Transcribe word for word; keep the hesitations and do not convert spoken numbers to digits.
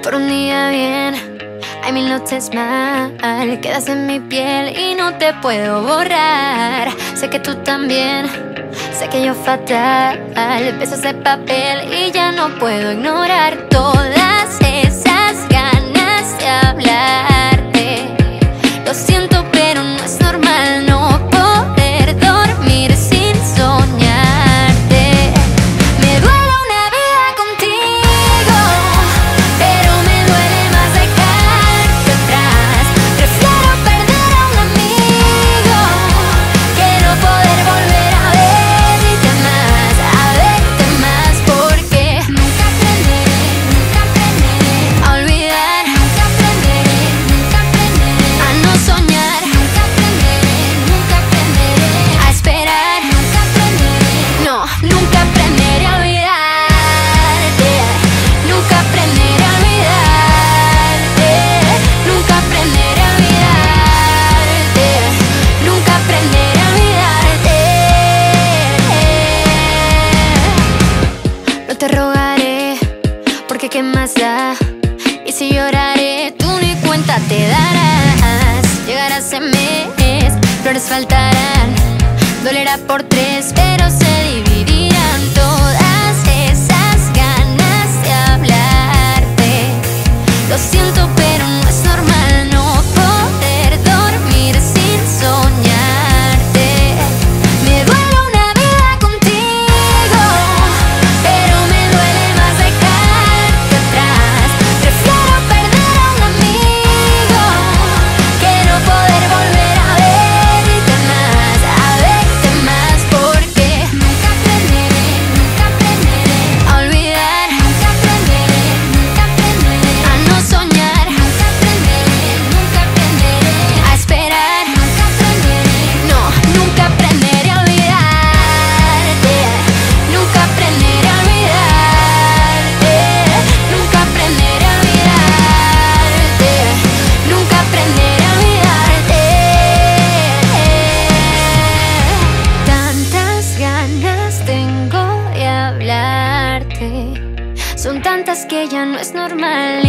Por un día bien, hay mil noches mal. Quedas en mi piel y no te puedo borrar. Sé que tú también, sé que yo fatal. Besos de papel y ya no puedo ignorar todas esas ganas de hablarte. Lo siento, pero no es normal no poder dormir sin soñarte. Me duele una vida contigo, pero me duele más dejarte atrás. Prefiero perder a un amigo que no poder volver a verte más, a verte más, porque nunca aprenderé, nunca aprenderé a olvidar, nunca aprenderé, nunca aprenderé a no soñar, nunca aprenderé, nunca aprenderé a esperar, nunca aprenderé, no, nunca aprenderé a olvidarte, nunca aprenderé a olvidarte, nunca aprenderé a olvidarte, nunca aprenderé a olvidarte. No te rogaré, porque qué más da. Y si lloraré, tú ni cuenta te darás. Llegará ese mes, flores faltarán. Dolerá por tres, pero se dividirán todas esas ganas de hablarte. Lo siento, pero no es normal no poder dormir sin soñarte. Me duele una vida contigo, pero me duele más dejarte atrás. Prefiero perder a un amigo que no poder volver a verte más, a verte más, porque nunca aprenderé, nunca aprenderé a olvidar, nunca aprenderé, nunca aprenderé a no soñar, nunca aprenderé, nunca aprenderé a esperar, nunca aprenderé, no, nunca aprenderé a olvidarte, nunca aprenderé a olvidarte, nunca aprenderé a olvidarte, nunca aprenderé a olvidarte. Tantas ganas tengo de hablarte, son tantas que ya no es normal